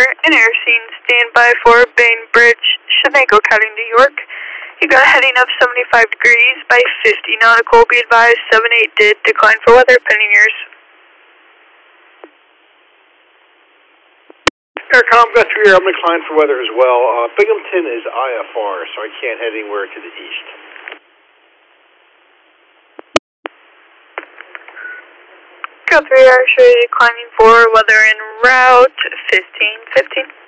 an air scene, standby for Bainbridge, Shenango County, New York. You got a heading of 75 degrees by 50 nautical. Be advised, 78 did decline for weather, pending yours. Aircom got 3 air, I'm declined for weather as well. Binghamton is IFR, so I can't head anywhere to the east. Got 3 air, show you declining for weather en route, 1515.